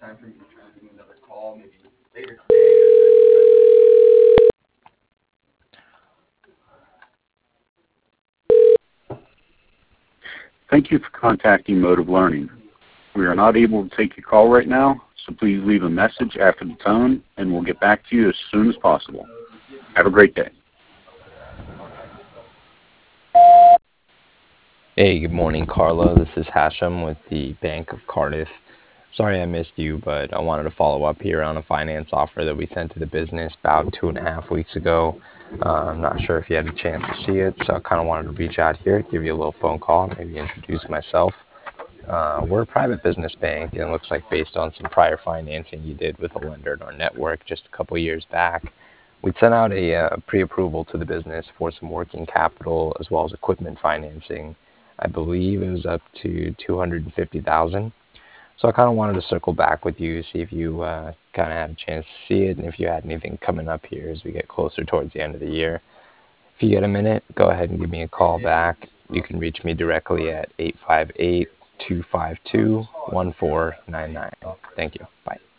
Thank you for contacting Motive Learning. We are not able to take your call right now, so please leave a message after the tone, and we'll get back to you as soon as possible. Have a great day. Hey, good morning, Carla. This is Hashem with the Bank of Cardiff. Sorry I missed you, but I wanted to follow up here on a finance offer that we sent to the business about 2.5 weeks ago. I'm not sure if you had a chance to see it, so I kind of wanted to reach out here, give you a little phone call, maybe introduce myself. We're a private business bank, and it looks like based on some prior financing you did with a lender in our network just a couple years back, we'd sent out a pre-approval to the business for some working capital as well as equipment financing. I believe it was up to 250,000. So I kind of wanted to circle back with you, see if you kind of had a chance to see it, and if you had anything coming up here as we get closer towards the end of the year. If you get a minute, go ahead and give me a call back. You can reach me directly at 858-252-1499. Thank you. Bye.